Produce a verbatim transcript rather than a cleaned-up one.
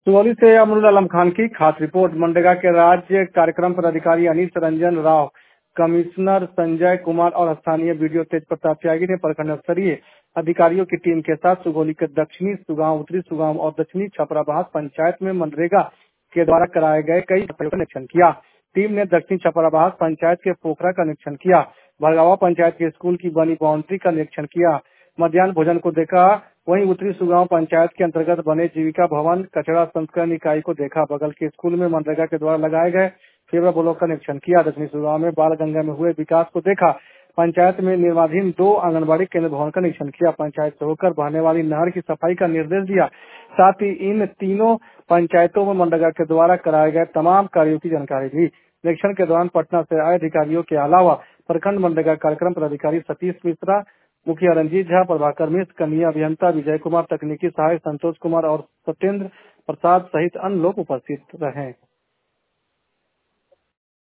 सुगौली से अमरुल आलम खान की खास रिपोर्ट। मनरेगा के राज्य कार्यक्रम पदाधिकारी अनीस रंजन राव, कमिश्नर संजय कुमार और स्थानीय बीडीओ तेज प्रताप त्यागी ने प्रखंड स्तरीय अधिकारियों की टीम के साथ सुगौली के दक्षिणी सुगांव, उत्तरी सुगांव और दक्षिणी छपराबाद पंचायत में मनरेगा के द्वारा कराए गए कई कार्यों का निरीक्षण किया। टीम ने दक्षिणी छपराबाद पंचायत के पोखरा का निरीक्षण किया, भरगावा पंचायत के स्कूल की बनी बाउंड्री का निरीक्षण किया, मध्याह्न भोजन को देखा। वहीं उत्तरी सुगांव पंचायत के अंतर्गत बने जीविका भवन कचरा संस्करण इकाई को देखा। बगल के स्कूल में मनरेगा के द्वारा लगाए गए फेवर ब्लॉक का निरीक्षण किया। दक्षिणी सुगांव में बाल गंगा में हुए विकास को देखा। पंचायत में निर्माणाधीन दो आंगनबाड़ी केंद्र भवन का निरीक्षण किया। पंचायत से होकर बहने वाली नहर की सफाई का निर्देश दिया। साथ ही इन तीनों पंचायतों में मनरेगा के द्वारा कराए गए तमाम कार्यों की जानकारी दी। निरीक्षण के दौरान पटना से आए अधिकारियों के अलावा प्रखंड मनरेगा कार्यक्रम पदाधिकारी सतीश मिश्रा, मुखिया रंजीत झा, प्रभाकर मिश्र, कन्या अभियंता विजय कुमार, तकनीकी सहायक संतोष कुमार और सत्येंद्र प्रसाद सहित अन्य लोग उपस्थित रहे।